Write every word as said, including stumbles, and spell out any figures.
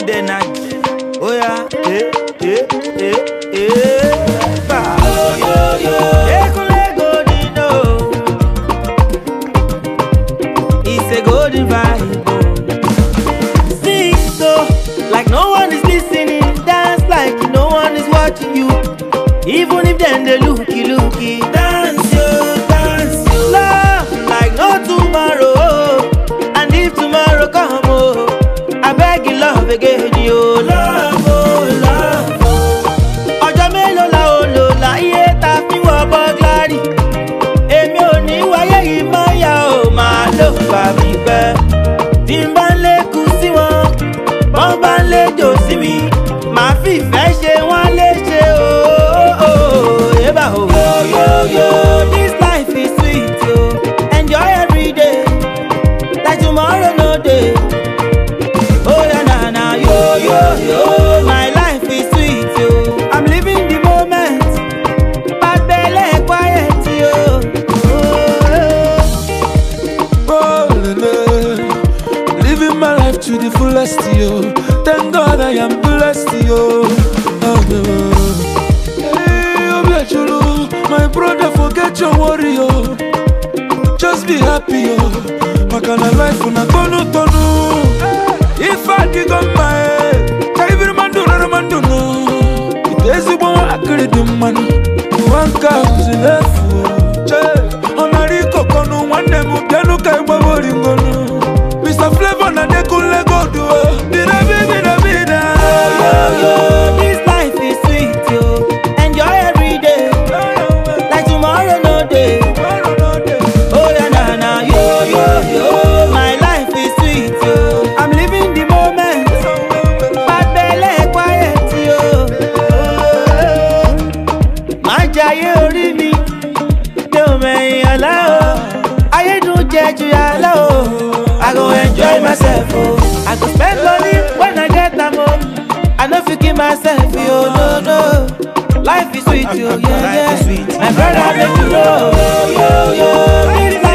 good energy. Oh yeah, eh, eh, eh, eh. Bah. Yo, yo, yo. Ekule golden, oh. It's a golden vibe. Oh. Sing so like no one is listening. Dance like no one is watching you. Even if then they looky looky. Dance yo, dance yo. Love like no tomorrow. And if tomorrow come, oh, I beg you love again, yo. Love, oh, love, oh. Ojo melo la olo la iye ta fi wo burglary. Èmi ò ní wáyé yìí mọ́ ya o, máa ló bá mi pẹ́. Tí n bá lè kú sí wọn, wọ́n bá lè jò sí mi. Màá fìfẹ́ ṣe wọ́n léṣe o. Eba o. Yo, yo, yo, this life is sweet, yo. Enjoy every day, like tomorrow no day. Oh yeah, na na, yo, yo, yo. My life is sweet, yo. I'm living the moment, bad belly quiet, yo. Oh, oh lele. Living my life to the fullest, yo. Thank God I am blessed, yo. Oh, no. My brother, forget your worry, yo. Just be happy, yo. Makana life una tonu tonu. If I dig on my head, every man do no man do no. It is the one I create the money. One comes in left. Che, onari kokonu one dem ubianu kai babori ngono. Mister Flavor na de kunle go do. Bida bida bida. Yo yo, this life is sweet, yo. Enjoy every day. Tomorrow no day. Oh yeah, na na, yo yo yo. My life is sweet, yo. I'm living the moment. Bad belly quiet, yo. My jaye ori mi, do me allow. I do judge you allow. I go enjoy myself, oh. I go spend money when I get them home. I no fit keep myself, yo, no no. Life is sweet, yo, yeah, yeah. My brother, make you know, yo, yo, yo.